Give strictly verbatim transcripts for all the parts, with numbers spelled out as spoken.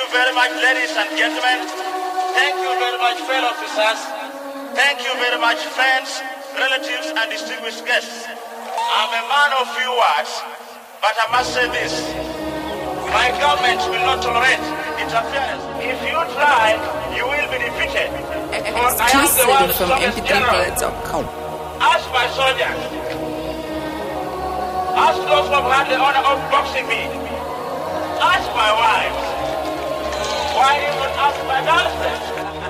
you very much, ladies and gentlemen. Thank you very much, fellow officers. Thank you very much, friends, relatives, and distinguished guests. I'm a man of few words, but I must say this. My government will not tolerate interference. If you try, you will be defeated. Exclusive from M P three player dot com. Ask my soldiers. Ask those who have had the honor of boxing me. Ask my wives. Why even ask my girlfriend?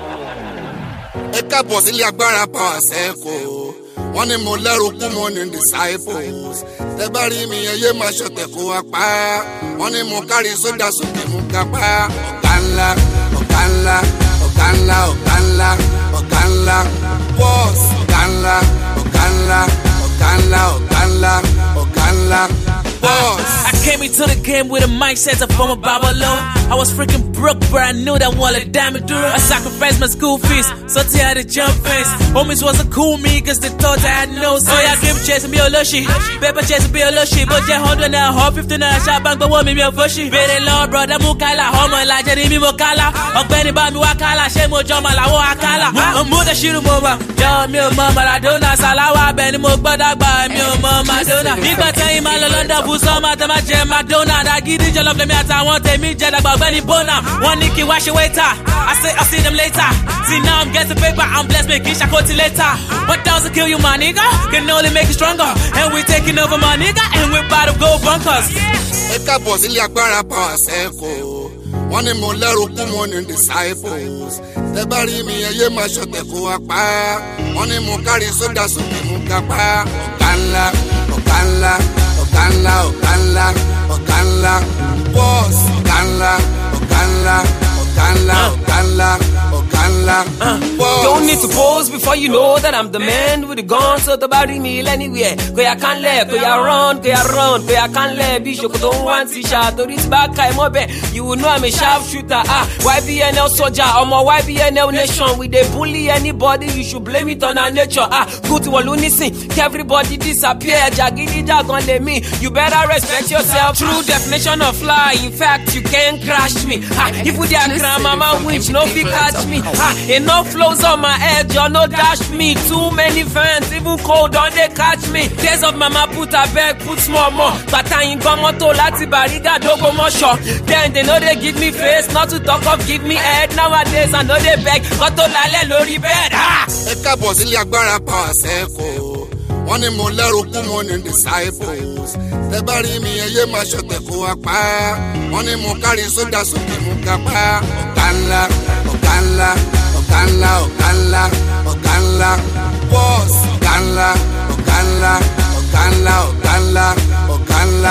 Ẹ káàbọ̀ sílé agbára power circle. Wọ́n ní mo lẹ́rù kú mo ní disciples. Tẹ bá rí mi ẹyẹ máa ṣọ̀tẹ̀ kó wa pa. Wọ́n ní mo kárí sódà sókè mú kápá. Ọ̀gá ńlá, ọ̀gá ńlá, ọ̀gá ńlá, ọ̀gá ńlá, ọ̀gá ńlá. Boss, ọ̀gá ńlá, ọ̀gá ńlá, ọ̀gá ńlá, ọ̀gá ńlá, ọ̀gá ńlá. Boss. I came into the game with a mindset of former Babylon. I was freaking broke, but I knew that one a damn it. I sacrificed my school fees, so I had to jump fence. Homies wasn't cool me, cause they thought I had no sense. Oh yeah, give chasing me a lushi, paper chasing me a lushi. But yeah, hundred now, hop fifteen now, shot bang, but want me a fushy. Very low, brother, mukala, homo, la jeni mi mokala. I'm Benny Bami wakala, shemo jama la wo akala. I'm Muda Shiru Moma, John Mil Mama, I don't know, Salawa, Benny Mokbada, by me, Mama, Dona. Nigga, tell him I London, Busama, Tamajem, Madonna, I give you love, let me at I want to meet Jada, but Benny Bona. One Nicky, wash your waiter. I say, I'll see them later. See, now I'm getting paper, I'm blessed, make it shakoti later. What doesn't kill you, my nigga, can only make you stronger. And we taking over, my nigga, and we're about to go bunkers. Ẹ káàbọ̀ sílé agbára power circle. Wọ́n ní mo lẹ́rù kú mo ní disciples. Tẹ bá rí mi ẹyẹ máa ṣọ̀tẹ̀ kó wa pa. Wọ́n ní mo kárí sódà sókè mú kápá. Ọ̀gá ńlá, ọ̀gá ńlá, ọ̀gá ńlá, ọ̀gá ńlá, ọ̀gá ńlá. Boss, ọ̀gá ńlá, ọ̀gá ńlá, ọ̀gá ńlá, ọ̀gá ńlá, ọ̀gá ńlá. Don't need to pose before you know that I'm the man with the gun, so to bury me anywhere. Go ya can't let, go ya run, go ya run, go ya can't let. Bishop don't want to shot, to reach back, I'm up. You will know I'm a sharp shooter. Ah, Y B N L soldier, I'm a Y B N L nation. We they bully anybody, you should blame it on our nature. Ah, good to all listen, everybody disappear. Jagini Jagon let me. You better respect yourself. True definition of fly. In fact, you can't crash me. Ah, if we are grandmama winch, no fit catch me. Ah, enough flows on my head, you no dash me. Too many fans, even cold don't they catch me. Days of mama put a bag, put small more. But I ain't got moto lati bariga dogo more short. Then they know they give me face, not to talk of give me head. Nowadays I know they beg, got to lale lori bed. Ah! Ẹ káàbọ̀ sílé agbára power circle. Wọ́n ní mo lẹ́rù kú mo ní disciples. Tẹ bá rí mi ẹyẹ máa ṣọ̀tẹ̀ kó wa pa. Wọ́n ní mo kárí sódà sókè mú kápá. Ọ̀gá ńlá, ọ̀gá ńlá, ọ̀gá ńlá, ọ̀gá ńlá, ọ̀gá ńlá. Boss, ọ̀gá ńlá, ọ̀gá ńlá, ọ̀gá ńlá, ọ̀gá ńlá, ọ̀gá ńlá.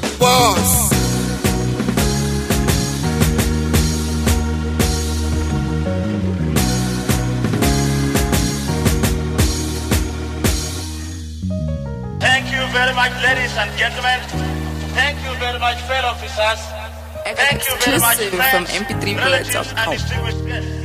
Boss. Thank you very much, ladies and gentlemen. Thank you very much, fellow officers. Thank you very much, Exclusive from friends, M P three player dot relatives, and com. distinguished guests.